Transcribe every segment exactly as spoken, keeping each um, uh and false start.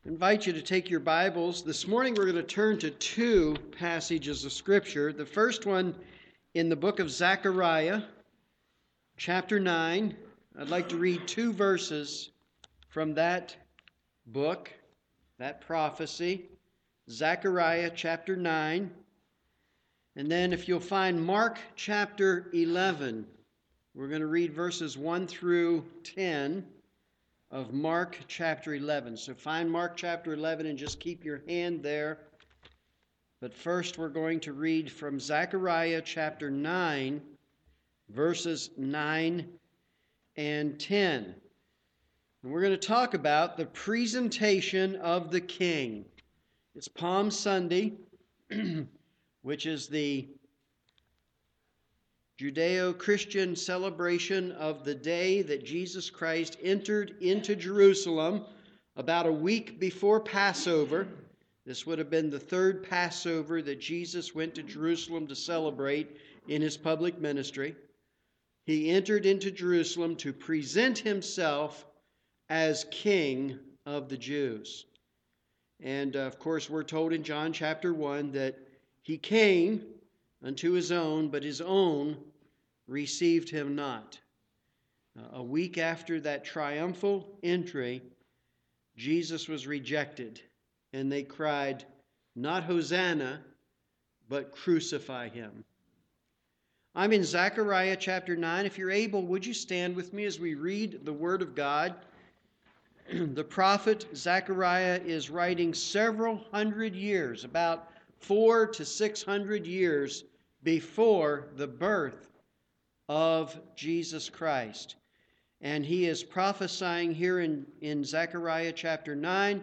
I invite you to take your Bibles. This morning we're going to turn to two passages of Scripture. The first one in the book of Zechariah, chapter nine. I'd like to read two verses from that book, that prophecy. Zechariah chapter nine. And then if you'll find Mark chapter eleven, we're going to read verses one through ten. Of Mark chapter eleven. So find Mark chapter eleven and just keep your hand there. But first we're going to read from Zechariah chapter nine, verses nine and ten. And we're going to talk about the presentation of the King. It's Palm Sunday, which is the Judeo-Christian celebration of the day that Jesus Christ entered into Jerusalem about a week before Passover. This would have been the third Passover that Jesus went to Jerusalem to celebrate in his public ministry. He entered into Jerusalem to present himself as King of the Jews. And of course, we're told in John chapter one that he came unto his own, but his own received him not. Uh, a week after that triumphal entry, Jesus was rejected, and they cried, not Hosanna, but crucify him. I'm in Zechariah chapter nine. If you're able, would you stand with me as we read the Word of God? The prophet Zechariah is writing several hundred years, about four to six hundred years before the birth of Jesus Christ. And he is prophesying here in, in Zechariah chapter nine.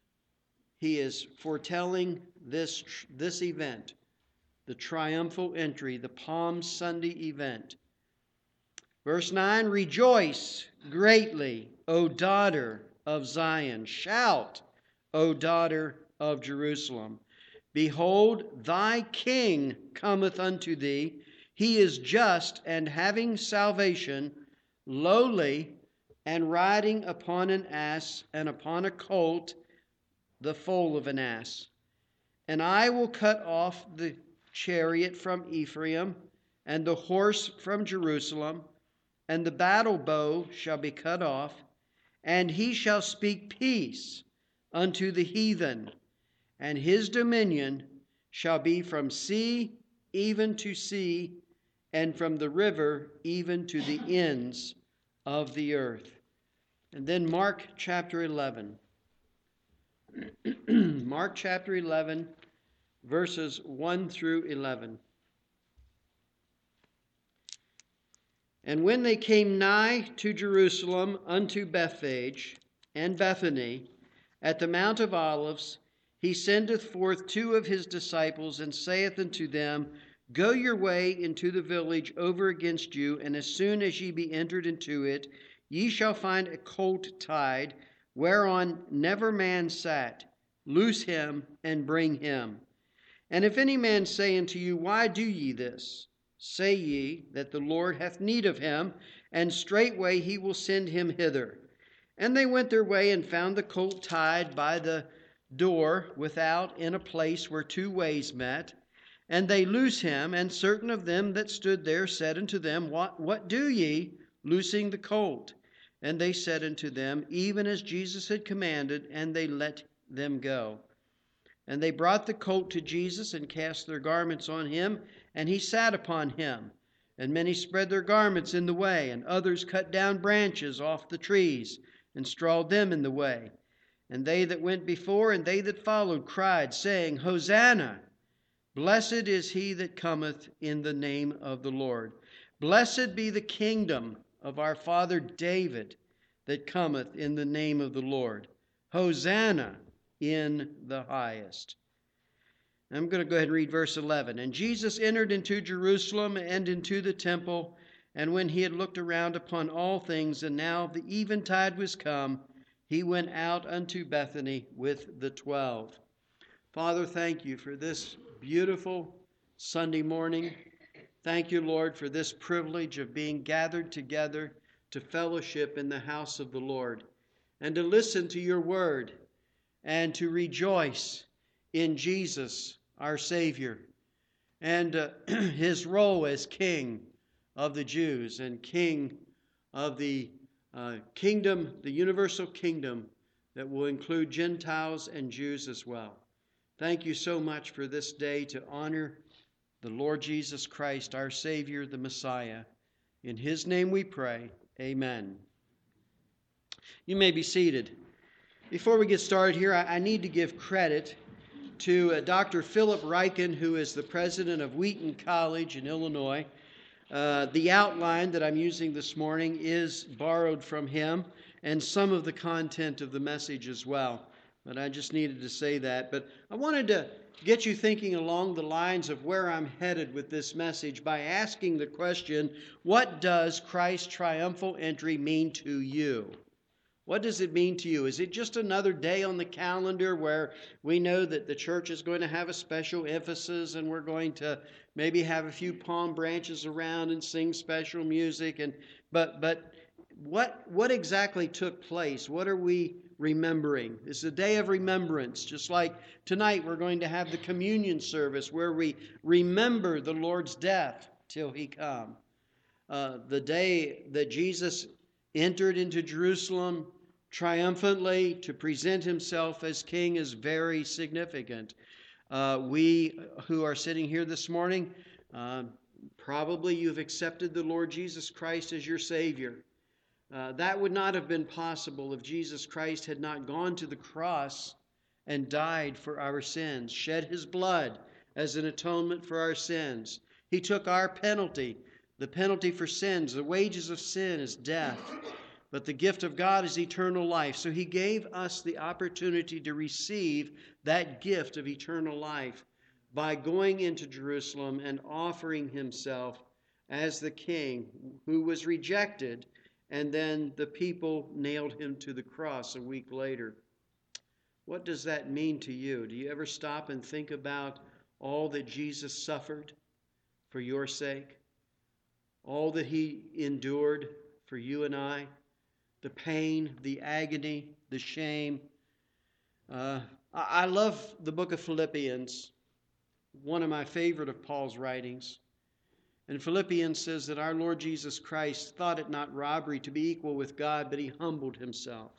He is foretelling this, this event, the triumphal entry, the Palm Sunday event. Verse nine, rejoice greatly, O daughter of Zion. Shout, O daughter of Jerusalem. Behold, thy king cometh unto thee. He is just and having salvation, lowly, and riding upon an ass, and upon a colt, the foal of an ass. And I will cut off the chariot from Ephraim, and the horse from Jerusalem, and the battle bow shall be cut off, and he shall speak peace unto the heathen. And his dominion shall be from sea even to sea, and from the river even to the ends of the earth. And then Mark chapter eleven. Mark chapter eleven, verses one through eleven. And when they came nigh to Jerusalem unto Bethphage and Bethany at the Mount of Olives, he sendeth forth two of his disciples, and saith unto them, go your way into the village over against you, and as soon as ye be entered into it, ye shall find a colt tied, whereon never man sat. Loose him, and bring him. And if any man say unto you, why do ye this? Say ye that the Lord hath need of him, and straightway he will send him hither. And they went their way, and found the colt tied by the door without, in a place where two ways met. And they loose him, and certain of them that stood there said unto them, What, what do ye, loosing the colt? And they said unto them, even as Jesus had commanded, and they let them go. And they brought the colt to Jesus, and cast their garments on him, and he sat upon him. And many spread their garments in the way, and others cut down branches off the trees, and strawed them in the way. And they that went before and they that followed cried, saying, Hosanna! Blessed is he that cometh in the name of the Lord. Blessed be the kingdom of our father David that cometh in the name of the Lord. Hosanna in the highest. I'm going to go ahead and read verse eleven. And Jesus entered into Jerusalem and into the temple, and when he had looked around upon all things, and now the eventide was come, he went out unto Bethany with the twelve. Father, thank you for this beautiful Sunday morning. Thank you, Lord, for this privilege of being gathered together to fellowship in the house of the Lord and to listen to your word and to rejoice in Jesus, our Savior, and uh, his role as King of the Jews and King of the uh, kingdom, the universal kingdom that will include Gentiles and Jews as well. Thank you so much for this day to honor the Lord Jesus Christ, our Savior, the Messiah. In his name we pray, amen. You may be seated. Before we get started here, I, I need to give credit to uh, Doctor Philip Ryken, who is the president of Wheaton College in Illinois. Uh, the outline that I'm using this morning is borrowed from him, and some of the content of the message as well. But I just needed to say that. But I wanted to get you thinking along the lines of where I'm headed with this message by asking the question, what does Christ's triumphal entry mean to you? What does it mean to you? Is it just another day on the calendar where we know that the church is going to have a special emphasis and we're going to maybe have a few palm branches around and sing special music? And but but what what exactly took place? What are we remembering? It's a day of remembrance. Just like tonight we're going to have the communion service where we remember the Lord's death till he come. Uh, the day that Jesus entered into Jerusalem triumphantly to present himself as king is very significant. Uh, we who are sitting here this morning, uh, probably you've accepted the Lord Jesus Christ as your Savior. Uh, that would not have been possible if Jesus Christ had not gone to the cross and died for our sins, shed his blood as an atonement for our sins. He took our penalty, the penalty for sins. The wages of sin is death, but the gift of God is eternal life. So he gave us the opportunity to receive that gift of eternal life by going into Jerusalem and offering himself as the king who was rejected, and then the people nailed him to the cross a week later. What does that mean to you? Do you ever stop and think about all that Jesus suffered for your sake? All that he endured for you and I? The pain, the agony, the shame. Uh, I love the book of Philippians, one of my favorite of Paul's writings. And Philippians says that our Lord Jesus Christ thought it not robbery to be equal with God, but he humbled himself.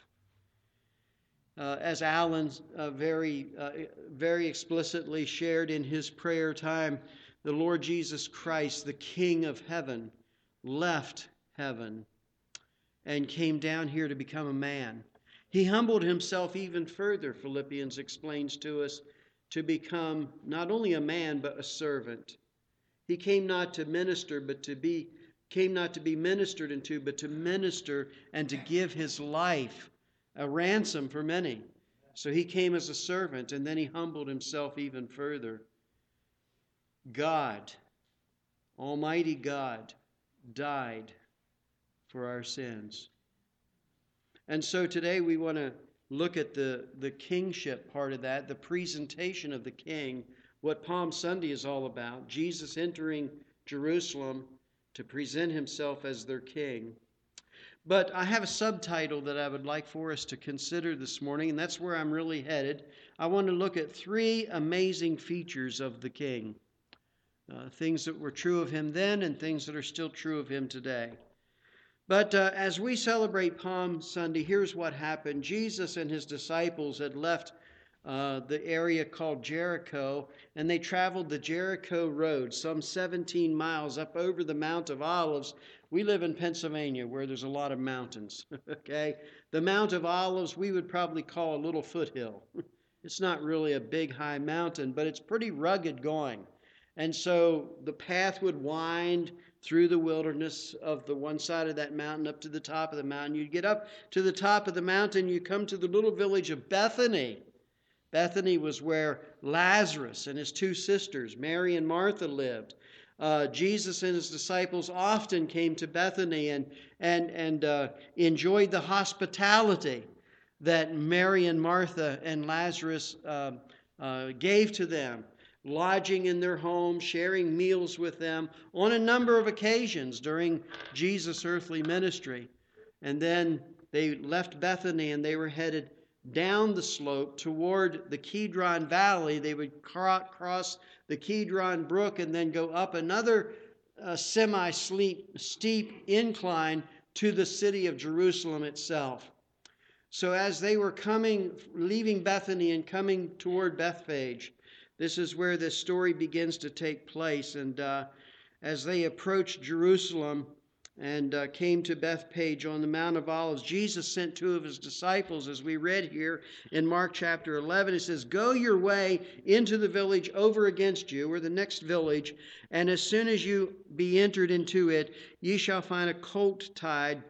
Uh, as Alan uh, very, uh, very explicitly shared in his prayer time, the Lord Jesus Christ, the King of heaven, left heaven and came down here to become a man. He humbled himself even further, Philippians explains to us, to become not only a man, but a servant. He came not to minister, but to be, came not to be ministered unto, but to minister and to give his life a ransom for many. So he came as a servant, and then he humbled himself even further. God, Almighty God, died for our sins. And so today we want to look at the, the kingship part of that, the presentation of the king, what Palm Sunday is all about, Jesus entering Jerusalem to present himself as their king. But I have a subtitle that I would like for us to consider this morning, and that's where I'm really headed. I want to look at three amazing features of the king, uh, things that were true of him then and things that are still true of him today. But uh, as we celebrate Palm Sunday, here's what happened. Jesus and his disciples had left uh, the area called Jericho, and they traveled the Jericho Road, some seventeen miles up over the Mount of Olives. We live in Pennsylvania where there's a lot of mountains, okay? The Mount of Olives we would probably call a little foothill. It's not really a big high mountain, but it's pretty rugged going. And so the path would wind through the wilderness of the one side of that mountain up to the top of the mountain. You'd get up to the top of the mountain, you come to the little village of Bethany. Bethany was where Lazarus and his two sisters, Mary and Martha, lived. Uh, Jesus and his disciples often came to Bethany and, and, and uh, enjoyed the hospitality that Mary and Martha and Lazarus uh, uh, gave to them, lodging in their home, sharing meals with them on a number of occasions during Jesus' earthly ministry. And then they left Bethany and they were headed down the slope toward the Kidron Valley. They would cross the Kidron Brook and then go up another uh, semi-steep incline to the city of Jerusalem itself. So as they were coming, leaving Bethany and coming toward Bethphage, this is where this story begins to take place. And uh, as they approached Jerusalem and uh, came to Bethphage on the Mount of Olives, Jesus sent two of his disciples, as we read here in Mark chapter eleven. It says, "Go your way into the village over against you," or the next village, "and as soon as you be entered into it, ye shall find a colt tied,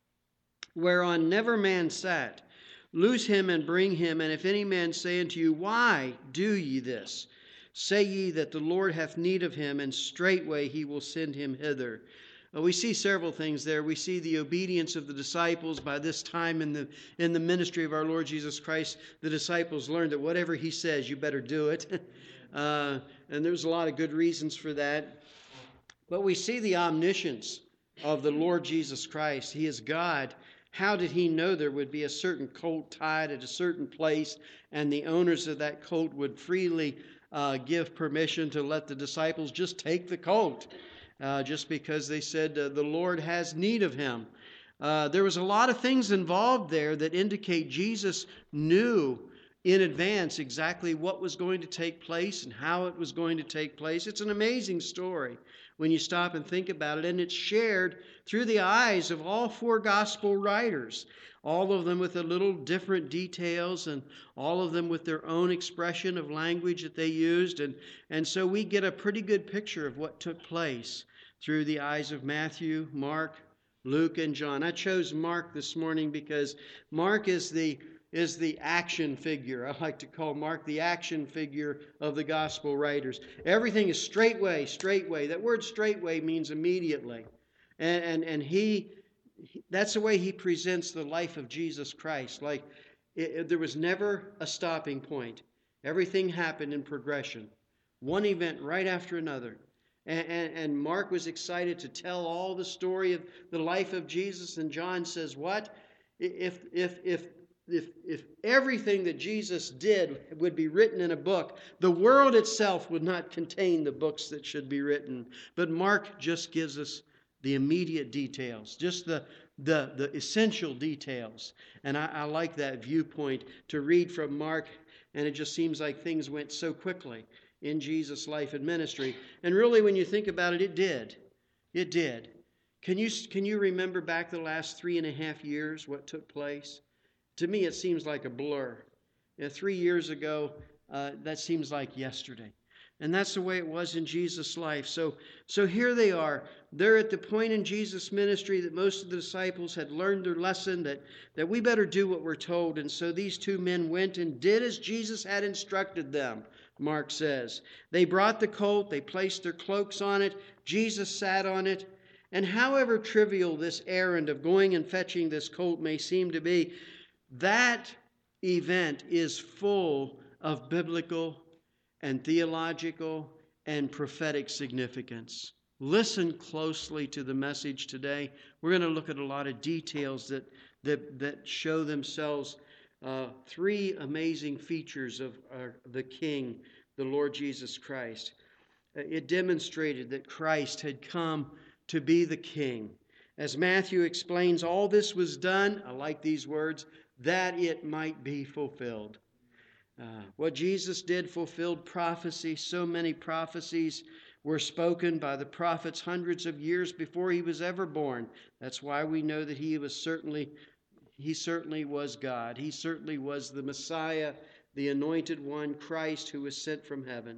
whereon never man sat. Loose him and bring him, and if any man say unto you, Why do ye this? Say ye that the Lord hath need of him, and straightway he will send him hither." Well, we see several things there. We see the obedience of the disciples. By this time in the in the ministry of our Lord Jesus Christ, the disciples learned that whatever he says, you better do it. uh, and there's a lot of good reasons for that. But we see the omniscience of the Lord Jesus Christ. He is God. How did he know there would be a certain colt tied at a certain place, and the owners of that colt would freely uh, give permission to let the disciples just take the colt, uh, just because they said uh, the Lord has need of him? Uh, there was a lot of things involved there that indicate Jesus knew in advance exactly what was going to take place and how it was going to take place. It's an amazing story when you stop and think about it, and it's shared through the eyes of all four gospel writers, all of them with a little different details and all of them with their own expression of language that they used. And, and so we get a pretty good picture of what took place through the eyes of Matthew, Mark, Luke, and John. I chose Mark this morning because Mark is the is the action figure. I like to call Mark the action figure of the gospel writers. Everything is straightway, straightway. That word straightway means immediately. And, and, and he, that's the way he presents the life of Jesus Christ. Like it, it, there was never a stopping point. Everything happened in progression. One event right after another. And, and, and Mark was excited to tell all the story of the life of Jesus. And John says, what? If, if, if, If, if everything that Jesus did would be written in a book, the world itself would not contain the books that should be written. But Mark just gives us the immediate details, just the, the, the essential details. And I, I like that viewpoint to read from Mark, and it just seems like things went so quickly in Jesus' life and ministry. And really, when you think about it, it did. It did. Can you, can you remember back the last three and a half years what took place? To me, it seems like a blur. You know, three years ago, uh, that seems like yesterday. And that's the way it was in Jesus' life. So, so here they are. They're at the point in Jesus' ministry that most of the disciples had learned their lesson, that, that we better do what we're told. And so these two men went and did as Jesus had instructed them, Mark says. They brought the colt. They placed their cloaks on it. Jesus sat on it. And however trivial this errand of going and fetching this colt may seem to be, that event is full of biblical and theological and prophetic significance. Listen closely to the message today. We're going to look at a lot of details that, that, that show themselves. Uh, three amazing features of our, the King, the Lord Jesus Christ. It demonstrated that Christ had come to be the King. As Matthew explains, all this was done, I like these words, that it might be fulfilled. Uh, what Jesus did fulfilled prophecy. So many prophecies were spoken by the prophets hundreds of years before he was ever born. That's why we know that he was certainly, he certainly was God. He certainly was the Messiah, the anointed one, Christ, who was sent from heaven.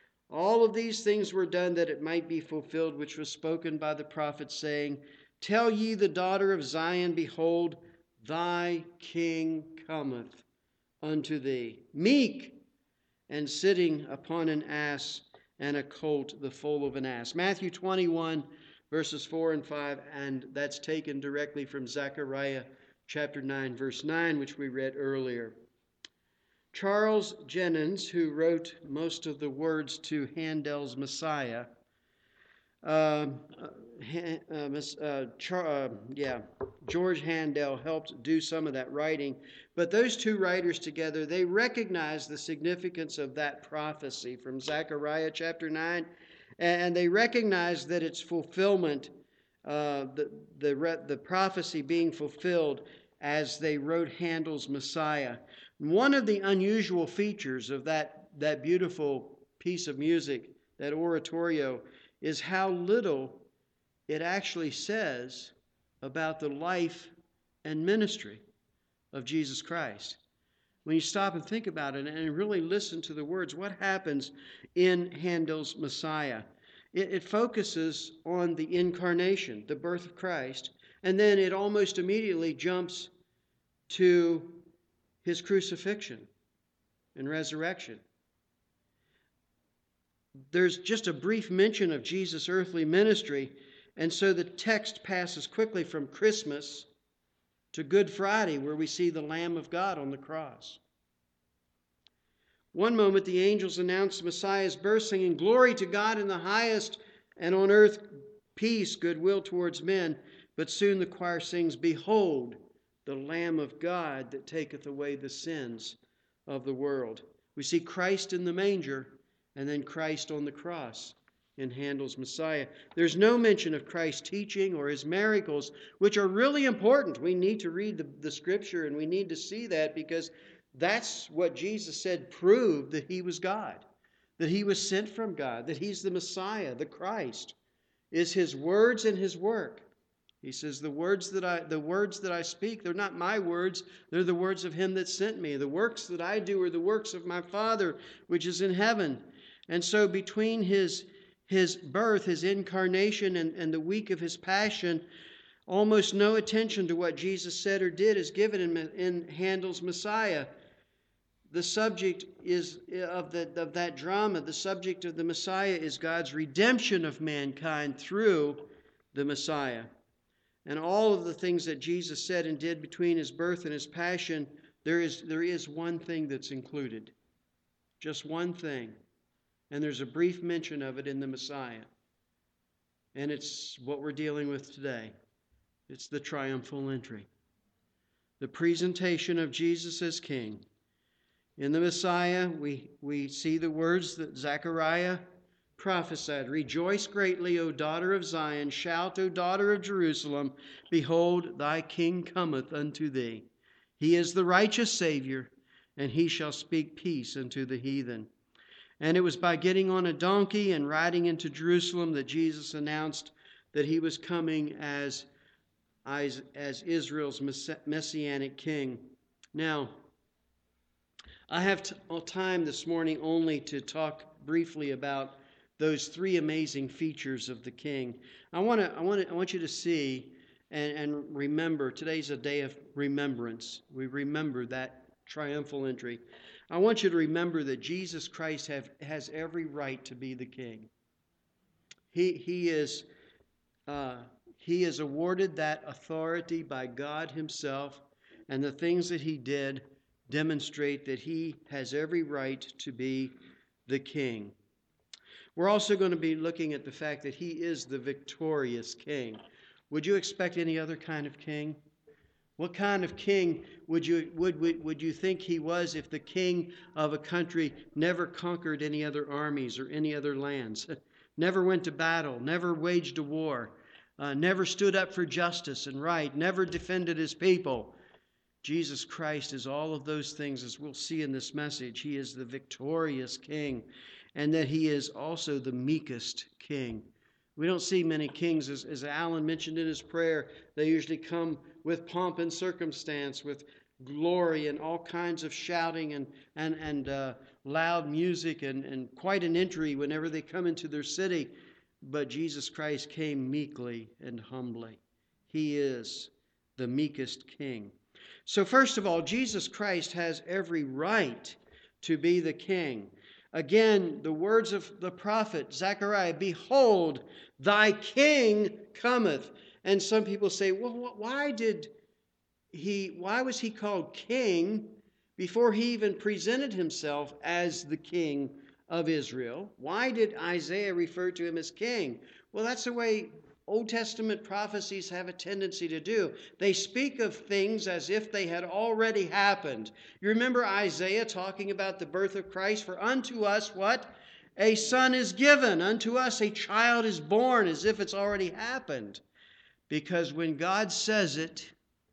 All of these things were done that it might be fulfilled, which was spoken by the prophet, saying, Tell ye the daughter of Zion, behold, thy king cometh unto thee, meek, and sitting upon an ass, and a colt, the foal of an ass. Matthew twenty-one, verses four and five, and that's taken directly from Zechariah chapter nine, verse nine, which we read earlier. Charles Jennens, who wrote most of the words to Handel's Messiah, Uh, uh, Miss, uh, Char, uh, yeah, George Handel helped do some of that writing. But those two writers together, they recognize the significance of that prophecy from Zechariah chapter nine, and they recognize that its fulfillment, uh, the, the, the prophecy being fulfilled as they wrote Handel's Messiah. One of the unusual features of that, that beautiful piece of music, that oratorio, is how little it actually says about the life and ministry of Jesus Christ. When you stop and think about it and really listen to the words, what happens in Handel's Messiah? It, it focuses on the incarnation, the birth of Christ, and then it almost immediately jumps to his crucifixion and resurrection. There's just a brief mention of Jesus' earthly ministry, and so the text passes quickly from Christmas to Good Friday, where we see the Lamb of God on the cross. One moment, the angels announce Messiah's birth, singing, "Glory to God in the highest, and on earth peace, goodwill towards men." But soon the choir sings, "Behold, the Lamb of God that taketh away the sins of the world." We see Christ in the manger, and then Christ on the cross in Handel's Messiah. There's no mention of Christ's teaching or his miracles, which are really important. We need to read the, the scripture, and we need to see that, because that's what Jesus said proved that he was God, that he was sent from God, that he's the Messiah, the Christ, is his words and his work. He says, the words that I the words that I speak, they're not my words, they're the words of him that sent me. The works that I do are the works of my Father which is in heaven. And so between his his birth, his incarnation, and, and the week of his passion, almost no attention to what Jesus said or did is given in, in Handel's Messiah. The subject is of, the, of that drama, the subject of the Messiah is God's redemption of mankind through the Messiah. And all of the things that Jesus said and did between his birth and his passion, there is, there is one thing that's included. Just one thing. And there's a brief mention of it in the Messiah. And it's what we're dealing with today. It's the triumphal entry. The presentation of Jesus as King. In the Messiah, we, we see the words that Zechariah prophesied. "Rejoice greatly, O daughter of Zion. Shout, O daughter of Jerusalem. Behold, thy King cometh unto thee. He is the righteous Savior, and he shall speak peace unto the heathen." And it was by getting on a donkey and riding into Jerusalem that Jesus announced that he was coming as, as, as Israel's messianic king. Now, I have t- time this morning only to talk briefly about those three amazing features of the king. I want to, I want to, I want you to see and, and remember. Today's a day of remembrance. We remember that triumphal entry. I want you to remember that Jesus Christ have, has every right to be the king. He, he, is, uh, he is awarded that authority by God himself, and the things that he did demonstrate that he has every right to be the king. We're also going to be looking at the fact that he is the victorious king. Would you expect any other kind of king? What kind of king would you would, would, would you think he was if the king of a country never conquered any other armies or any other lands, never went to battle, never waged a war, uh, never stood up for justice and right, never defended his people? Jesus Christ is all of those things, as we'll see in this message. He is the victorious king, and that he is also the meekest king. We don't see many kings, as, as Alan mentioned in his prayer. They usually come with pomp and circumstance, with glory and all kinds of shouting and, and, and uh, loud music and, and quite an entry whenever they come into their city. But Jesus Christ came meekly and humbly. He is the meekest king. So first of all, Jesus Christ has every right to be the king. Again, the words of the prophet Zechariah, "Behold, thy king cometh." And some people say, well, why did he, why was he called king before he even presented himself as the king of Israel. Why did Isaiah refer to him as king? Well, that's the way Old Testament prophecies have a tendency to do. They speak of things as if they had already happened. You remember Isaiah talking about the birth of Christ? For unto us what? A son is given. Unto us a child is born, as if it's already happened. Because when God says it,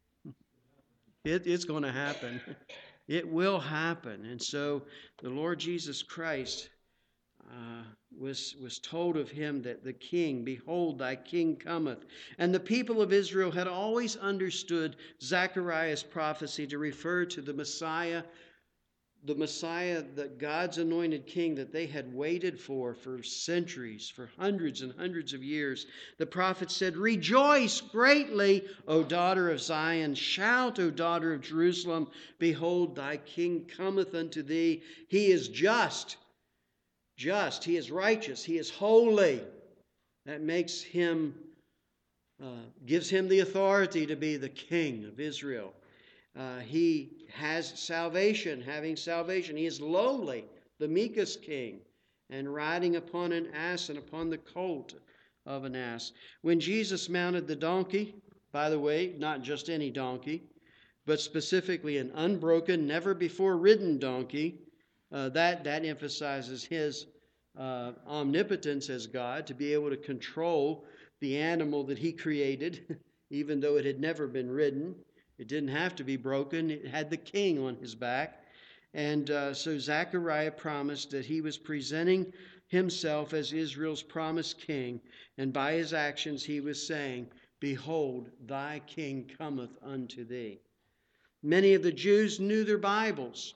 it it's going to happen. It will happen. And so the Lord Jesus Christ Uh, was, was told of him that the king, behold, thy king cometh. And the people of Israel had always understood Zechariah's prophecy to refer to the Messiah, the Messiah, that God's anointed king that they had waited for for centuries, for hundreds and hundreds of years. The prophet said, rejoice greatly, O daughter of Zion. Shout, O daughter of Jerusalem. Behold, thy king cometh unto thee. He is just. Just, he is righteous, he is holy. That makes him, uh, gives him the authority to be the king of Israel. Uh, he has salvation, having salvation. He is lowly, the meekest king, and riding upon an ass and upon the colt of an ass. When Jesus mounted the donkey, by the way, not just any donkey, but specifically an unbroken, never before ridden donkey, Uh, that, that emphasizes his uh, omnipotence as God, to be able to control the animal that he created, even though it had never been ridden. It didn't have to be broken. It had the king on his back. And uh, so Zechariah promised that he was presenting himself as Israel's promised king. And by his actions he was saying, behold, thy king cometh unto thee. Many of the Jews knew their Bibles.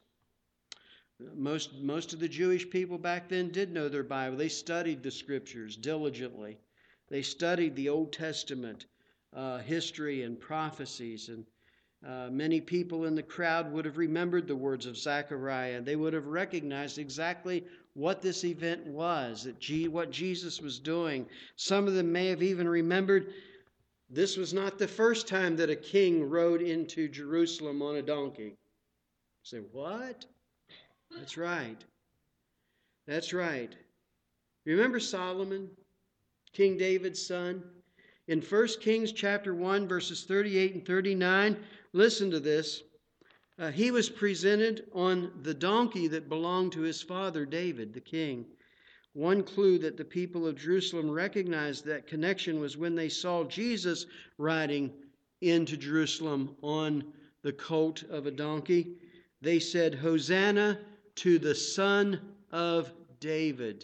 Most, most of the Jewish people back then did know their Bible. They studied the Scriptures diligently. They studied the Old Testament uh, history and prophecies. And uh, many people in the crowd would have remembered the words of Zechariah. They would have recognized exactly what this event was, that G, what Jesus was doing. Some of them may have even remembered this was not the first time that a king rode into Jerusalem on a donkey. You say, what? That's right. That's right. Remember Solomon, King David's son? In First Kings chapter one, verses thirty-eight and thirty-nine, listen to this. Uh, he was presented on the donkey that belonged to his father David, the king. One clue that the people of Jerusalem recognized that connection was when they saw Jesus riding into Jerusalem on the colt of a donkey. They said, Hosanna to the Son of David.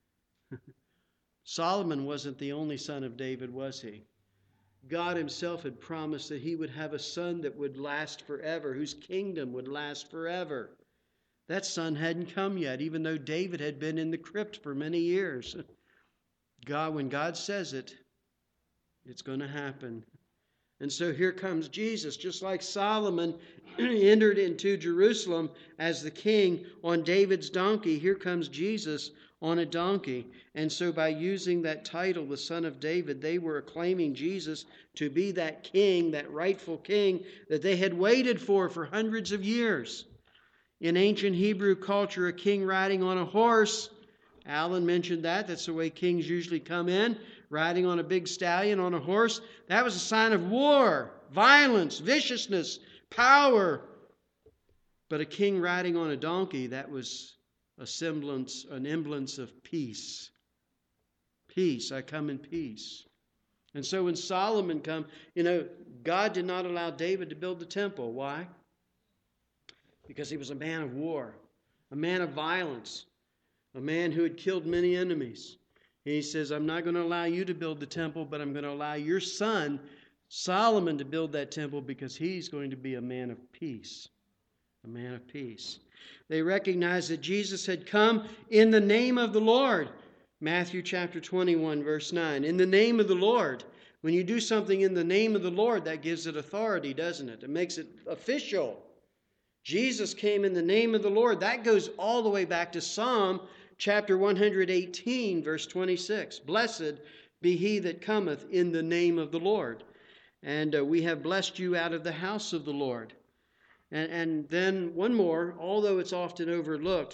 Solomon wasn't the only son of David, was he? God himself had promised that he would have a son that would last forever, whose kingdom would last forever. That son hadn't come yet, even though David had been in the crypt for many years. God, when God says it, it's going to happen. And so here comes Jesus, just like Solomon entered into Jerusalem as the king on David's donkey. Here comes Jesus on a donkey. And so by using that title, the Son of David, they were acclaiming Jesus to be that king, that rightful king that they had waited for for hundreds of years. In ancient Hebrew culture, a king riding on a horse, Alan mentioned that. That's the way kings usually come in, riding on a big stallion on a horse. That was a sign of war, violence, viciousness, power. But a king riding on a donkey, that was a semblance, an emblance of peace. Peace, I come in peace. And so when Solomon come, you know, God did not allow David to build the temple. Why? Because he was a man of war, a man of violence, a man who had killed many enemies. And he says, I'm not going to allow you to build the temple, but I'm going to allow your son, Solomon, to build that temple because he's going to be a man of peace. A man of peace. They recognized that Jesus had come in the name of the Lord. Matthew chapter twenty-one, verse nine. In the name of the Lord. When you do something in the name of the Lord, that gives it authority, doesn't it? It makes it official. Jesus came in the name of the Lord. That goes all the way back to Psalm chapter one hundred eighteen, verse twenty-six. Blessed be he that cometh in the name of the Lord. And uh, we have blessed you out of the house of the Lord. And, and then one more, although it's often overlooked,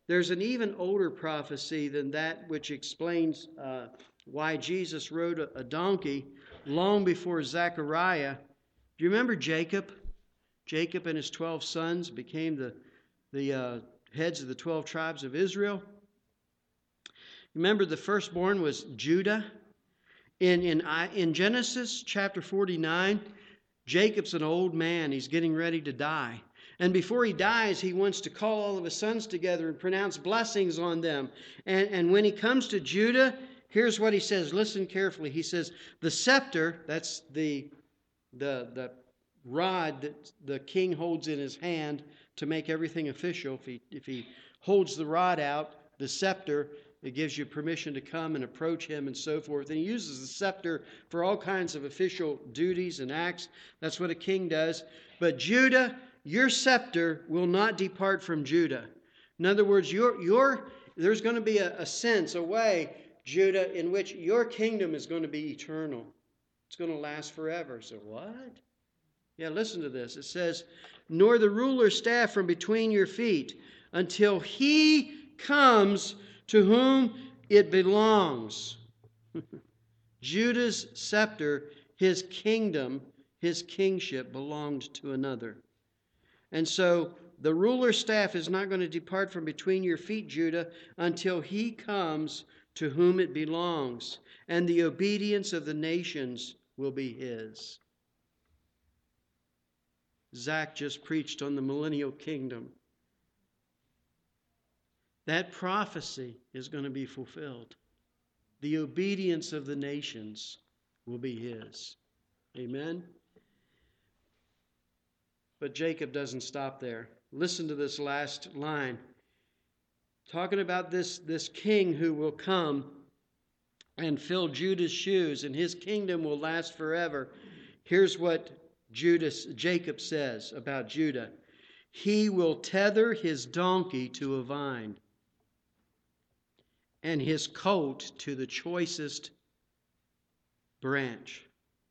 there's an even older prophecy than that which explains uh, why Jesus rode a, a donkey long before Zechariah. Do you remember Jacob? Jacob and his twelve sons became the, the uh, heads of the twelve tribes of Israel. Remember, the firstborn was Judah. In, in, in Genesis chapter forty-nine, Jacob's an old man. He's getting ready to die. And before he dies, he wants to call all of his sons together and pronounce blessings on them. And, and when he comes to Judah, here's what he says. Listen carefully. He says, the scepter, that's the, the, the rod that the king holds in his hand to make everything official. If he, if he holds the rod out, the scepter, it gives you permission to come and approach him and so forth. And he uses the scepter for all kinds of official duties and acts. That's what a king does. But Judah, your scepter will not depart from Judah. In other words, your, your, there's going to be a, a sense, a way, Judah, in which your kingdom is going to be eternal. It's going to last forever. So what? Yeah, listen to this. It says, nor the ruler's staff from between your feet until he comes to whom it belongs. Judah's scepter, his kingdom, his kingship belonged to another. And so the ruler's staff is not going to depart from between your feet, Judah, until he comes to whom it belongs, and the obedience of the nations will be his. Zach just preached on the millennial kingdom. That prophecy is going to be fulfilled. The obedience of the nations will be his. Amen? But Jacob doesn't stop there. Listen to this last line. Talking about this, this king who will come and fill Judah's shoes, and his kingdom will last forever. Here's what Judas, Jacob says about Judah. He will tether his donkey to a vine, and his coat to the choicest branch.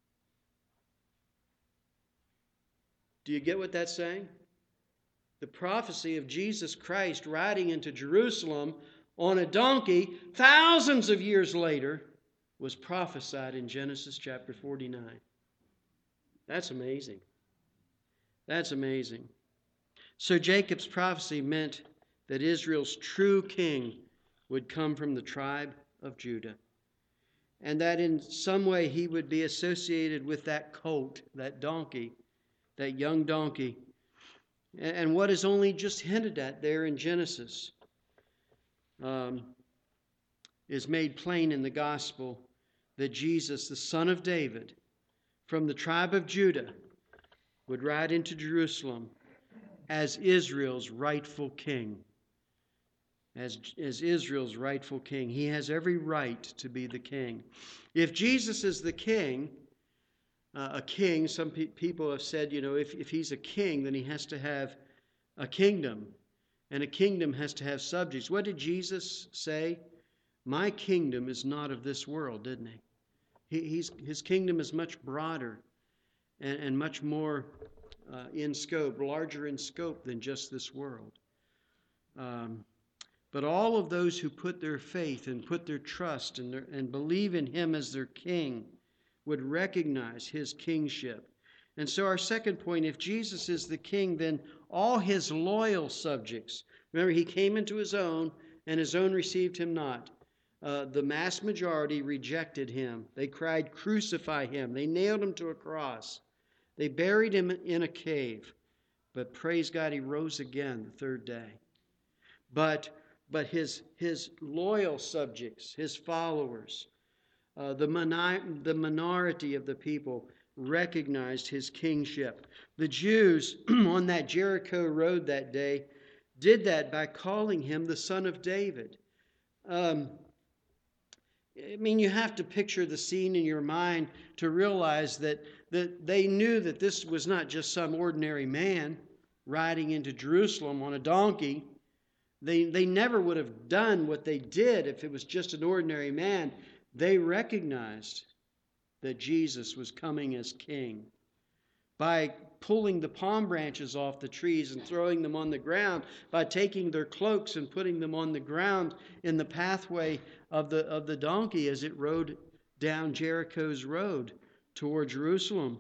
Do you get what that's saying? The prophecy of Jesus Christ riding into Jerusalem on a donkey thousands of years later was prophesied in Genesis chapter forty-nine. That's amazing. That's amazing. So Jacob's prophecy meant that Israel's true king would come from the tribe of Judah, and that in some way he would be associated with that colt, that donkey, that young donkey, and what is only just hinted at there in Genesis um, is made plain in the gospel, that Jesus, the son of David, from the tribe of Judah, would ride into Jerusalem as Israel's rightful king. As, as Israel's rightful king. He has every right to be the king. If Jesus is the king, uh, a king, some pe- people have said, you know, if, if he's a king, then he has to have a kingdom. And a kingdom has to have subjects. What did Jesus say? My kingdom is not of this world, didn't he? he he's, his kingdom is much broader and, and much more uh, in scope, larger in scope than just this world. Um, But all of those who put their faith and put their trust and, their, and believe in him as their king would recognize his kingship. And so our second point, if Jesus is the king, then all his loyal subjects, remember he came into his own and his own received him not. Uh, the mass majority rejected him. They cried, crucify him. They nailed him to a cross. They buried him in a cave. But praise God, he rose again the third day. But But his, his loyal subjects, his followers, uh, the, moni- the minority of the people recognized his kingship. The Jews on that Jericho road that day did that by calling him the Son of David. Um, I mean, you have to picture the scene in your mind to realize that, that they knew that this was not just some ordinary man riding into Jerusalem on a donkey. They, they never would have done what they did if it was just an ordinary man. They recognized that Jesus was coming as king. By pulling the palm branches off the trees and throwing them on the ground, by taking their cloaks and putting them on the ground in the pathway of the, of the donkey as it rode down Jericho's road toward Jerusalem.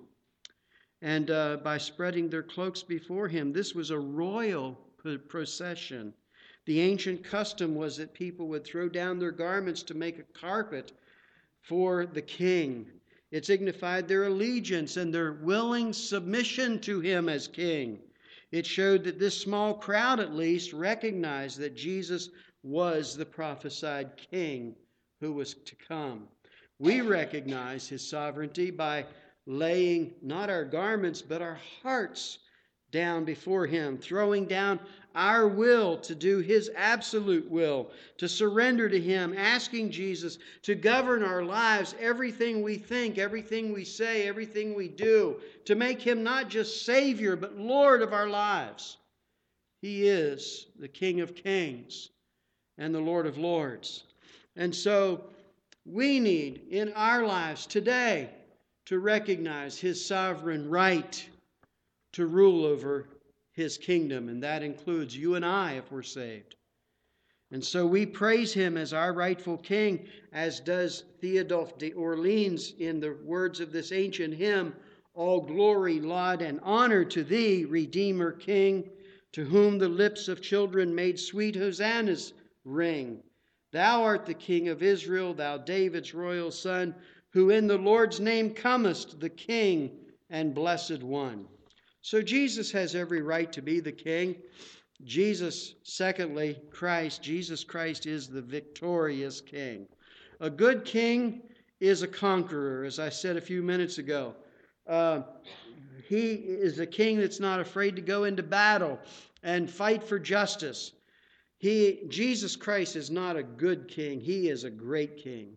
And uh, by spreading their cloaks before him. This was a royal procession. The ancient custom was that people would throw down their garments to make a carpet for the king. It signified their allegiance and their willing submission to him as king. It showed that this small crowd, at least, recognized that Jesus was the prophesied king who was to come. We recognize his sovereignty by laying not our garments, but our hearts down before him, throwing down our will to do his absolute will, to surrender to him, asking Jesus to govern our lives, everything we think, everything we say, everything we do, to make him not just Savior, but Lord of our lives. He is the King of Kings and the Lord of Lords. And so we need in our lives today to recognize his sovereign right to rule over his kingdom, and that includes you and I if we're saved. And so we praise him as our rightful king, as does Theodulf de Orleans in the words of this ancient hymn, "All glory, laud, and honor to thee, Redeemer King, to whom the lips of children made sweet hosannas ring. Thou art the King of Israel, thou David's royal son, who in the Lord's name comest, the King and Blessed One." So Jesus has every right to be the king. Jesus, secondly, Christ, Jesus Christ is the victorious king. A good king is a conqueror, as I said a few minutes ago. Uh, he is a king that's not afraid to go into battle and fight for justice. He, Jesus Christ is not a good king. He is a great king.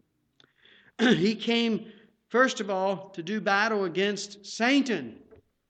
He came, first of all, to do battle against Satan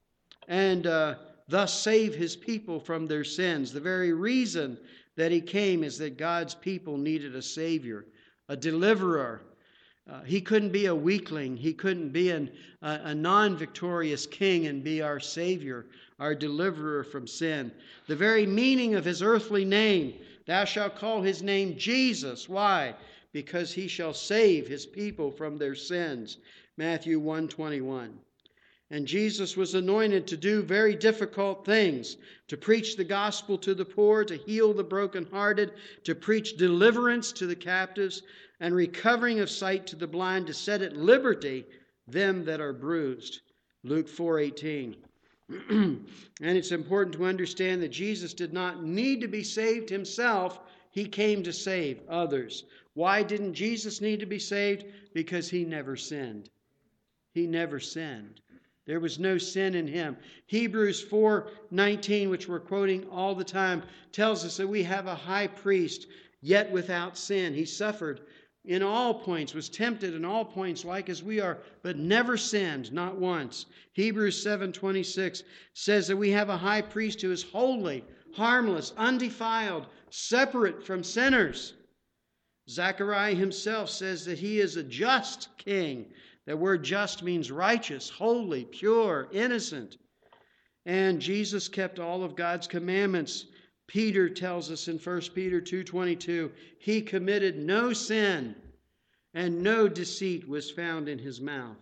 and uh, thus save his people from their sins. The very reason that he came is that God's people needed a Savior, a deliverer. Uh, he couldn't be a weakling. He couldn't be an, uh, a non-victorious king and be our Savior, our deliverer from sin. The very meaning of his earthly name, thou shalt call his name Jesus. Why? Because he shall save his people from their sins. Matthew one twenty-one. And Jesus was anointed to do very difficult things, to preach the gospel to the poor, to heal the brokenhearted, to preach deliverance to the captives, and recovering of sight to the blind, to set at liberty them that are bruised. Luke four eighteen. And it's important to understand that Jesus did not need to be saved himself. He came to save others. Why didn't Jesus need to be saved? Because he never sinned. He never sinned. There was no sin in him. Hebrews four nineteen, which we're quoting all the time, tells us that we have a high priest, yet without sin. He suffered in all points, was tempted in all points like as we are, but never sinned, not once. Hebrews seven twenty-six says that we have a high priest who is holy, harmless, undefiled, separate from sinners. Zechariah himself says that he is a just king. That word just means righteous, holy, pure, innocent. And Jesus kept all of God's commandments. Peter tells us in First Peter two twenty-two, he committed no sin and no deceit was found in his mouth.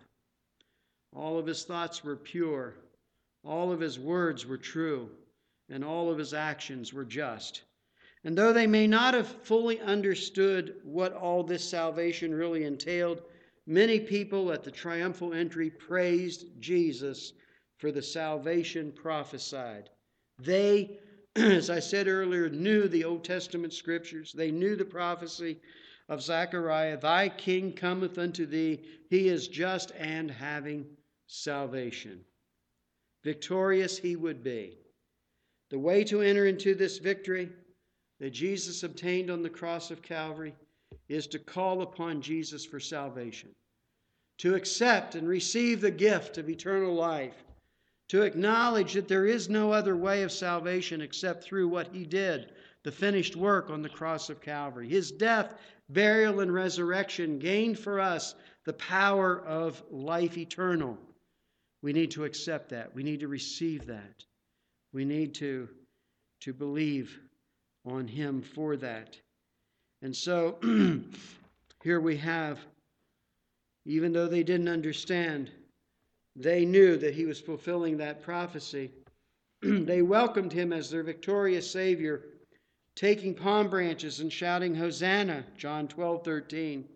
All of his thoughts were pure. All of his words were true. And all of his actions were just. And though they may not have fully understood what all this salvation really entailed, many people at the triumphal entry praised Jesus for the salvation prophesied. They, as I said earlier, knew the Old Testament scriptures. They knew the prophecy of Zechariah. Thy king cometh unto thee. He is just and having salvation. Victorious he would be. The way to enter into this victory that Jesus obtained on the cross of Calvary is to call upon Jesus for salvation, to accept and receive the gift of eternal life, to acknowledge that there is no other way of salvation except through what he did, the finished work on the cross of Calvary. His death, burial, and resurrection gained for us the power of life eternal. We need to accept that. We need to receive that. We need to, to believe on him for that. And so here we have, even though they didn't understand, they knew that he was fulfilling that prophecy. They welcomed him as their victorious Savior, taking palm branches and shouting, Hosanna, John twelve thirteen.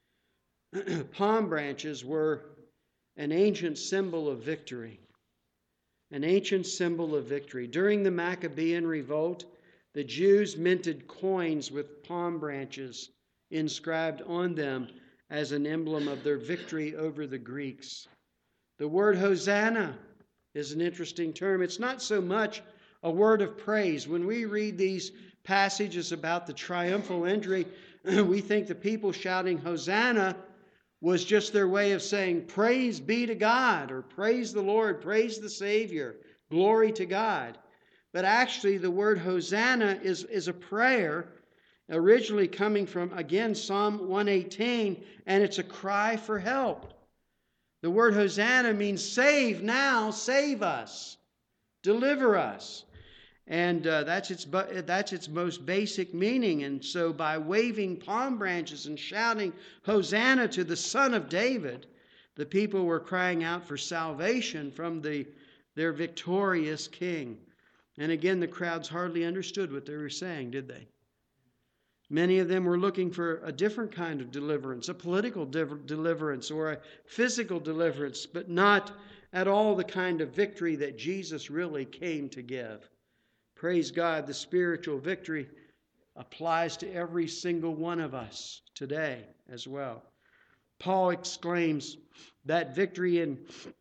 Palm branches were an ancient symbol of victory. An ancient symbol of victory. During the Maccabean revolt, the Jews minted coins with palm branches inscribed on them as an emblem of their victory over the Greeks. The word Hosanna is an interesting term. It's not so much a word of praise. When we read these passages about the triumphal entry, we think the people shouting Hosanna was just their way of saying praise be to God, or praise the Lord, praise the Savior, glory to God. But actually the word Hosanna is, is a prayer originally coming from, again, Psalm one eighteen, and it's a cry for help. The word Hosanna means save now, save us, deliver us. And uh, that's its that's its most basic meaning. And so by waving palm branches and shouting Hosanna to the Son of David, the people were crying out for salvation from the their victorious king. And again, the crowds hardly understood what they were saying, did they? Many of them were looking for a different kind of deliverance, a political div- deliverance or a physical deliverance, but not at all the kind of victory that Jesus really came to give. Praise God, the spiritual victory applies to every single one of us today as well. Paul exclaims that victory in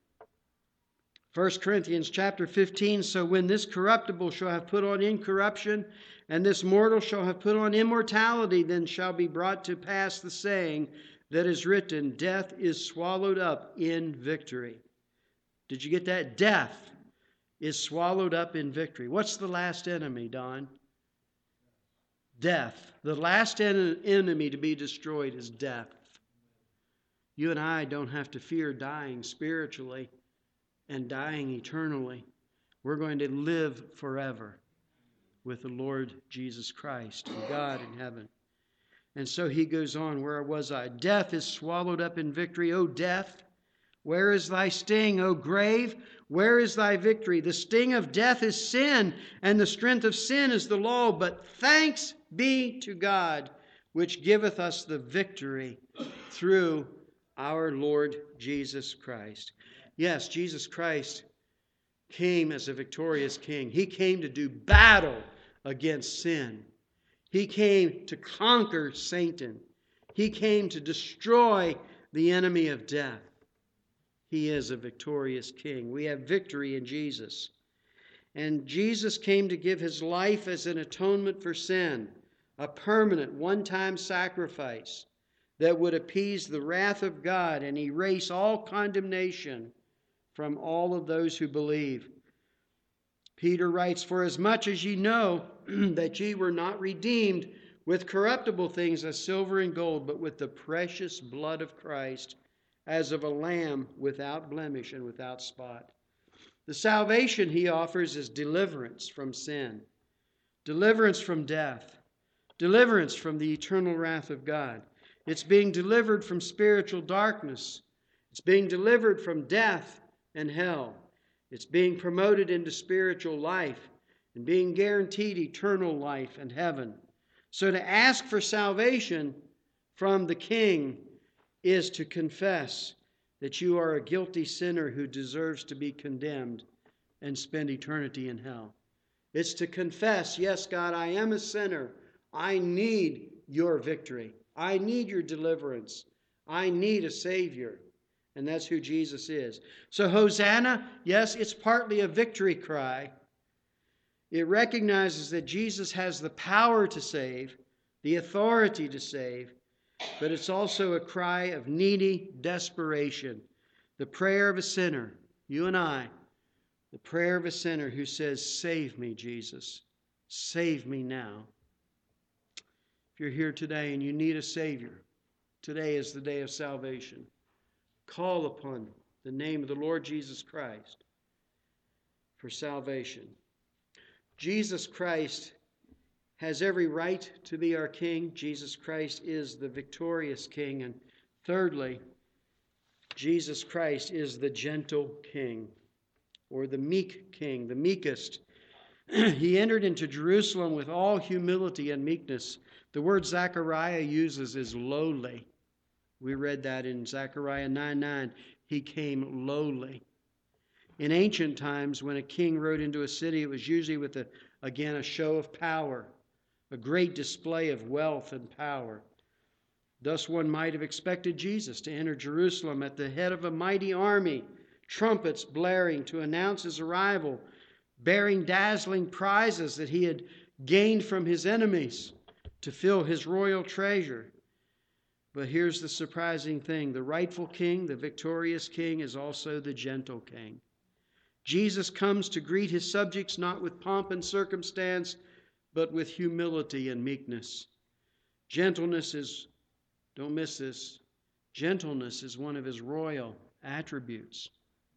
First Corinthians chapter fifteen, so when this corruptible shall have put on incorruption, and this mortal shall have put on immortality, then shall be brought to pass the saying that is written, death is swallowed up in victory. Did you get that? Death is swallowed up in victory. What's the last enemy, Don? Death. The last en- enemy to be destroyed is death. You and I don't have to fear dying spiritually and dying eternally. We're going to live forever with the Lord Jesus Christ and God in heaven. And so he goes on, where was I? Death is swallowed up in victory. O death, where is thy sting? O grave, where is thy victory? The sting of death is sin, and the strength of sin is the law. But thanks be to God, which giveth us the victory through our Lord Jesus Christ. Yes, Jesus Christ came as a victorious king. He came to do battle against sin. He came to conquer Satan. He came to destroy the enemy of death. He is a victorious king. We have victory in Jesus. And Jesus came to give his life as an atonement for sin, a permanent one-time sacrifice that would appease the wrath of God and erase all condemnation from all of those who believe. Peter writes, for as much as ye know that ye were not redeemed with corruptible things as silver and gold, but with the precious blood of Christ, as of a lamb without blemish and without spot. The salvation he offers is deliverance from sin, deliverance from death, deliverance from the eternal wrath of God. It's being delivered from spiritual darkness. It's being delivered from death and hell. It's being promoted into spiritual life and being guaranteed eternal life and heaven. So to ask for salvation from the King is to confess that you are a guilty sinner who deserves to be condemned and spend eternity in hell. It's to confess, yes, God, I am a sinner. I need your victory. I need your deliverance. I need a Savior. And that's who Jesus is. So Hosanna, yes, it's partly a victory cry. It recognizes that Jesus has the power to save, the authority to save, but it's also a cry of needy desperation. The prayer of a sinner, you and I, the prayer of a sinner who says, save me, Jesus. Save me now. If you're here today and you need a Savior, today is the day of salvation. Call upon the name of the Lord Jesus Christ for salvation. Jesus Christ has every right to be our King. Jesus Christ is the victorious King. And thirdly, Jesus Christ is the gentle King, or the meek King, the meekest. He entered into Jerusalem with all humility and meekness. The word Zechariah uses is lowly. We read that in Zechariah nine nine. He came lowly. In ancient times, when a king rode into a city, it was usually with, a, again, a show of power, a great display of wealth and power. Thus one might have expected Jesus to enter Jerusalem at the head of a mighty army, trumpets blaring to announce his arrival, bearing dazzling prizes that he had gained from his enemies to fill his royal treasure. But here's the surprising thing. The rightful king, the victorious king, is also the gentle king. Jesus comes to greet his subjects not with pomp and circumstance, but with humility and meekness. Gentleness is, don't miss this, gentleness is one of his royal attributes.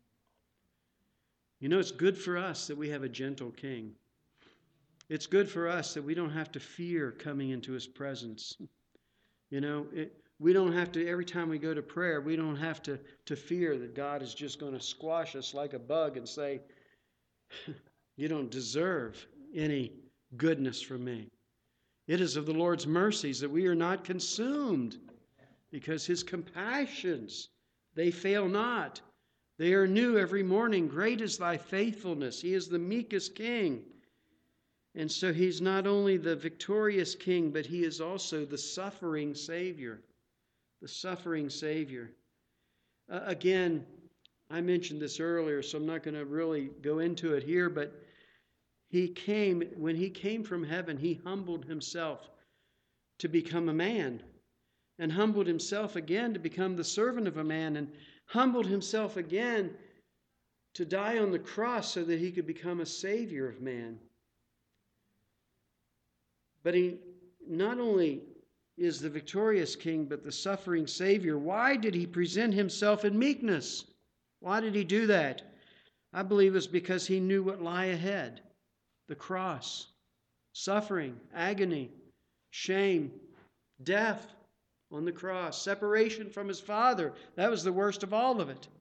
You know, it's good for us that we have a gentle king. It's good for us that we don't have to fear coming into his presence. You know, it, we don't have to, every time we go to prayer, we don't have to, to fear that God is just going to squash us like a bug and say, you don't deserve any goodness from me. It is of the Lord's mercies that we are not consumed, because his compassions, they fail not. They are new every morning. Great is thy faithfulness. He is the meekest king. And so he's not only the victorious king, but he is also the suffering Savior. The suffering Savior. Uh, again, I mentioned this earlier, so I'm not going to really go into it here, but he came, when he came from heaven, he humbled himself to become a man, and humbled himself again to become the servant of a man, and humbled himself again to die on the cross so that he could become a Savior of man. But he not only is the victorious king, but the suffering Savior. Why did he present himself in meekness? Why did he do that? I believe it's because he knew what lay ahead. The cross, suffering, agony, shame, death on the cross, separation from his Father. That was the worst of all of it.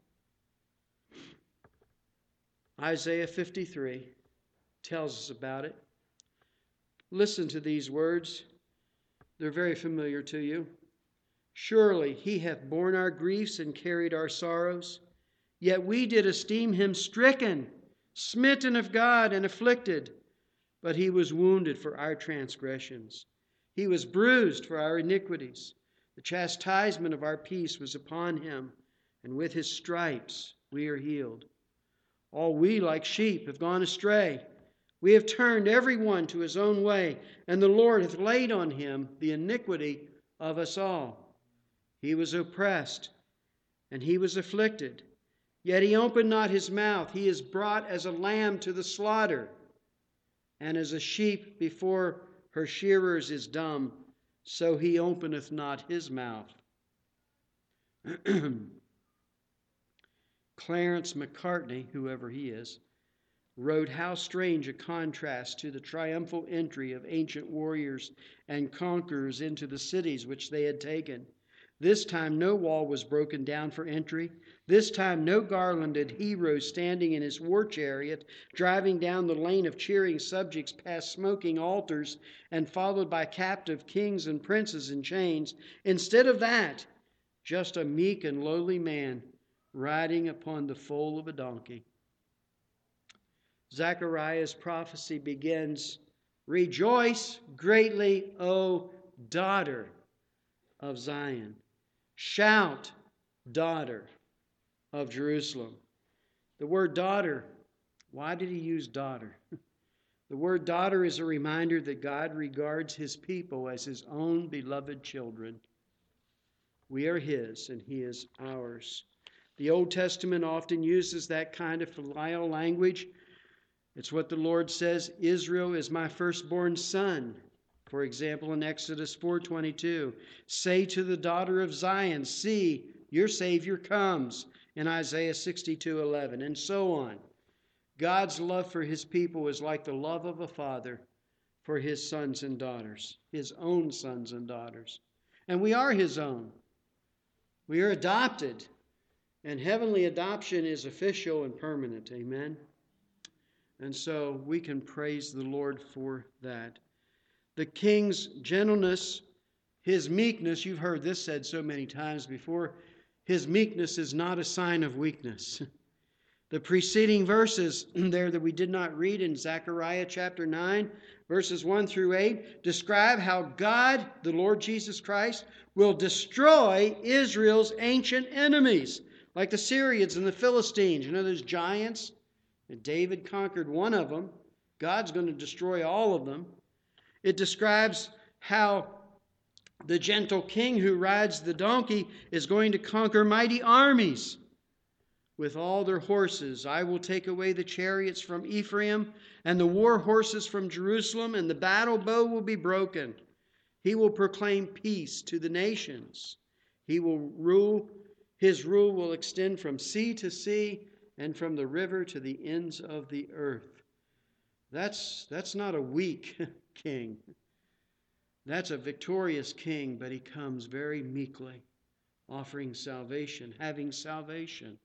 Isaiah fifty-three tells us about it. Listen to these words. They're very familiar to you. Surely he hath borne our griefs and carried our sorrows. Yet we did esteem him stricken, smitten of God, and afflicted. But he was wounded for our transgressions. He was bruised for our iniquities. The chastisement of our peace was upon him, and with his stripes we are healed. All we like sheep have gone astray. We have turned every one to his own way, and the Lord hath laid on him the iniquity of us all. He was oppressed, and he was afflicted, yet he opened not his mouth. He is brought as a lamb to the slaughter, and as a sheep before her shearers is dumb, so he openeth not his mouth. Clarence Macartney, whoever he is, wrote how strange a contrast to the triumphal entry of ancient warriors and conquerors into the cities which they had taken. This time no wall was broken down for entry. This time no garlanded hero standing in his war chariot, driving down the lane of cheering subjects past smoking altars and followed by captive kings and princes in chains. Instead of that, just a meek and lowly man riding upon the foal of a donkey. Zechariah's prophecy begins, "Rejoice greatly, O daughter of Zion. Shout, daughter of Jerusalem." The word daughter, why did he use daughter? The word daughter is a reminder that God regards his people as his own beloved children. We are his and he is ours. The Old Testament often uses that kind of filial language. It's what the Lord says, Israel is my firstborn son. For example, in Exodus four twenty-two, say to the daughter of Zion, see, your Savior comes. in Isaiah sixty-two eleven, and so on. God's love for his people is like the love of a father for his sons and daughters, his own sons and daughters. And we are his own. We are adopted, and heavenly adoption is official and permanent. Amen? And so we can praise the Lord for that. The king's gentleness, his meekness, you've heard this said so many times before, his meekness is not a sign of weakness. The preceding verses there that we did not read in Zechariah chapter nine, verses one through eight, describe how God, the Lord Jesus Christ, will destroy Israel's ancient enemies, like the Syrians and the Philistines. You know those giants? And David conquered one of them. God's going to destroy all of them. It describes how the gentle king who rides the donkey is going to conquer mighty armies with all their horses. I will take away the chariots from Ephraim and the war horses from Jerusalem, and the battle bow will be broken. He will proclaim peace to the nations. He will rule, his rule will extend from sea to sea and from the river to the ends of the earth. That's, that's not a weak king. That's a victorious king, but he comes very meekly, offering salvation, having salvation.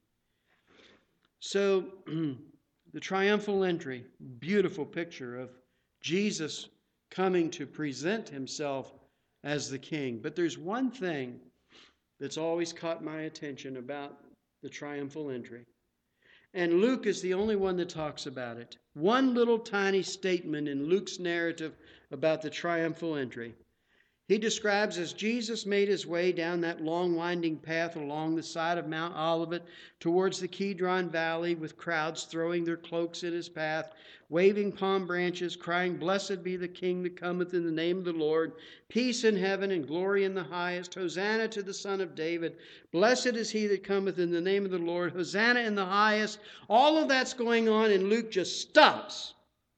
So, the triumphal entry, beautiful picture of Jesus coming to present himself as the king. But there's one thing that's always caught my attention about the triumphal entry. And Luke is the only one that talks about it. One little tiny statement in Luke's narrative about the triumphal entry. He describes as Jesus made his way down that long winding path along the side of Mount Olivet towards the Kidron Valley, with crowds throwing their cloaks in his path, waving palm branches, crying, "Blessed be the King that cometh in the name of the Lord. Peace in heaven and glory in the highest. Hosanna to the Son of David. Blessed is he that cometh in the name of the Lord. Hosanna in the highest." All of that's going on, and Luke just stops.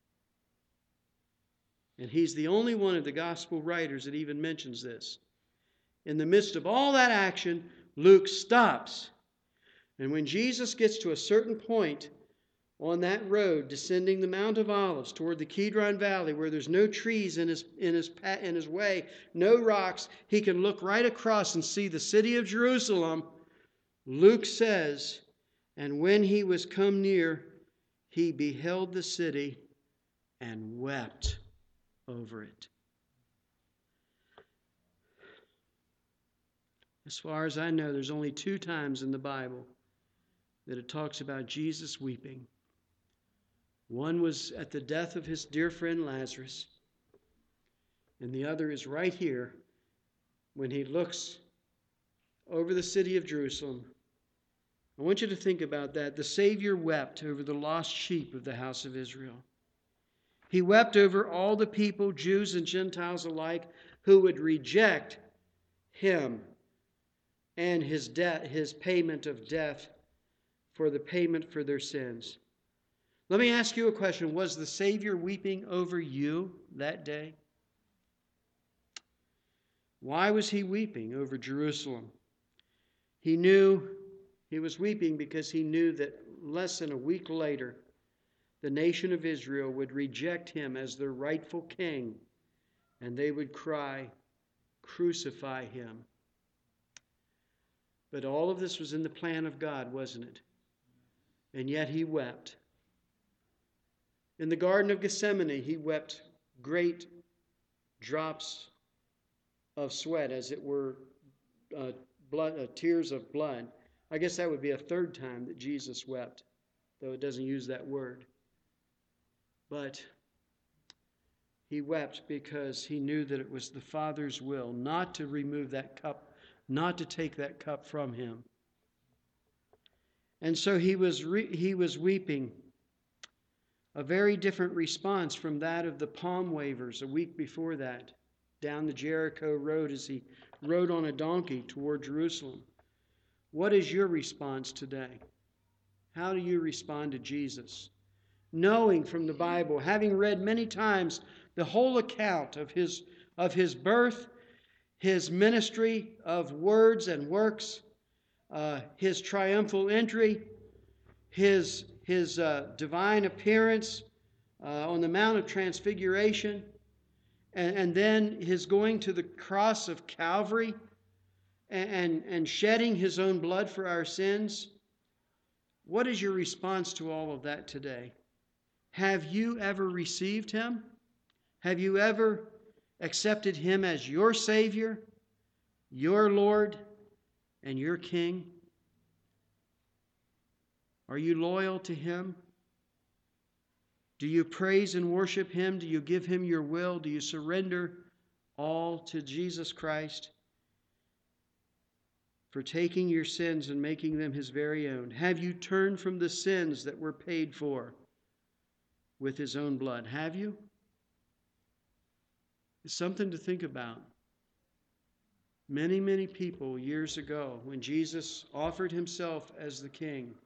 And he's the only one of the gospel writers that even mentions this. In the midst of all that action, Luke stops. And when Jesus gets to a certain point on that road descending the Mount of Olives toward the Kidron Valley, where there's no trees in his, in his, in his way, no rocks, he can look right across and see the city of Jerusalem. Luke says, "And when he was come near, he beheld the city and wept over it." As far as I know, there's only two times in the Bible that it talks about Jesus weeping. One was at the death of his dear friend Lazarus, and the other is right here when he looks over the city of Jerusalem. I want you to think about that. The Savior wept over the lost sheep of the house of Israel. He wept over all the people, Jews and Gentiles alike, who would reject him and his debt, his payment of death for the payment for their sins. Let me ask you a question. Was the Savior weeping over you that day? Why was he weeping over Jerusalem? He knew he was weeping because he knew that less than a week later, the nation of Israel would reject him as their rightful king, and they would cry, "Crucify him." But all of this was in the plan of God, wasn't it? And yet he wept. In the Garden of Gethsemane, he wept great drops of sweat, as it were uh, blood, uh, tears of blood. I guess that would be a third time that Jesus wept, though it doesn't use that word. But he wept because he knew that it was the Father's will not to remove that cup, not to take that cup from him. And so he was re- he was weeping, a very different response from that of the palm wavers a week before that, down the Jericho road as he rode on a donkey toward Jerusalem. What is your response today? How do you respond to Jesus? Knowing from the Bible, having read many times the whole account of his, of his birth, his ministry of words and works, uh, his triumphal entry, his, his uh, divine appearance uh, on the Mount of Transfiguration, and, and then his going to the cross of Calvary and, and, and shedding his own blood for our sins. What is your response to all of that today? Have you ever received him? Have you ever accepted him as your Savior, your Lord, and your King? Are you loyal to him? Do you praise and worship him? Do you give him your will? Do you surrender all to Jesus Christ for taking your sins and making them his very own? Have you turned from the sins that were paid for with his own blood? Have you? It's something to think about. Many, many people years ago, when Jesus offered himself as the King,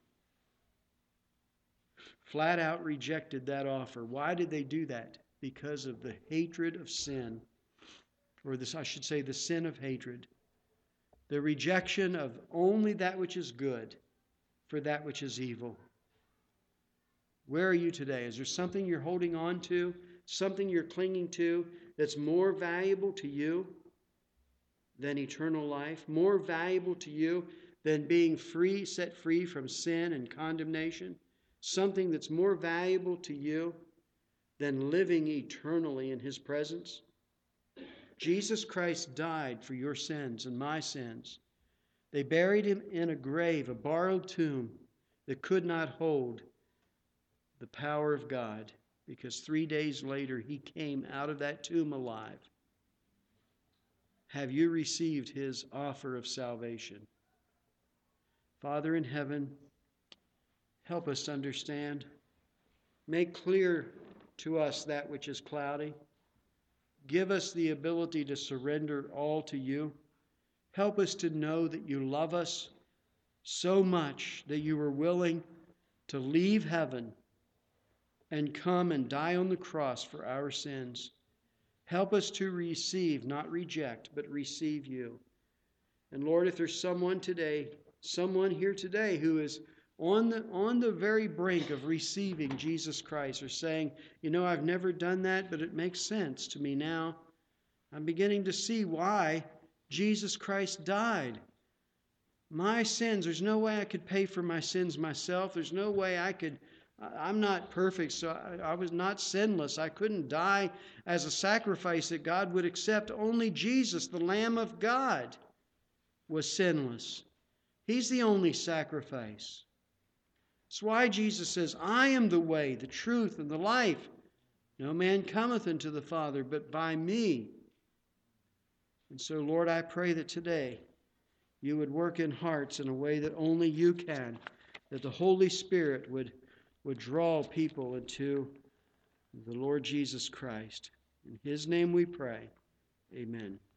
flat out rejected that offer. Why did they do that? Because of the hatred of sin, or this, I should say, the sin of hatred. The rejection of only that which is good for that which is evil. Where are you today? Is there something you're holding on to, something you're clinging to that's more valuable to you than eternal life, more valuable to you than being free, set free from sin and condemnation? Something that's more valuable to you than living eternally in his presence? Jesus Christ died for your sins and my sins. They buried him in a grave, a borrowed tomb that could not hold the power of God, because three days later he came out of that tomb alive. Have you received his offer of salvation? Father in heaven, help us to understand. Make clear to us that which is cloudy. Give us the ability to surrender all to you. Help us to know that you love us so much that you were willing to leave heaven and come and die on the cross for our sins. Help us to receive, not reject, but receive you. And Lord, if there's someone today, someone here today who is on the, on the very brink of receiving Jesus Christ, or saying, you know, I've never done that, but it makes sense to me now. I'm beginning to see why Jesus Christ died. My sins, there's no way I could pay for my sins myself. There's no way I could, I'm not perfect, so I, I was not sinless. I couldn't die as a sacrifice that God would accept. Only Jesus, the Lamb of God, was sinless. He's the only sacrifice. That's why Jesus says, I am the way, the truth, and the life. No man cometh unto the Father but by me. And so, Lord, I pray that today you would work in hearts in a way that only you can, that the Holy Spirit would, would draw people into the Lord Jesus Christ. In his name we pray. Amen.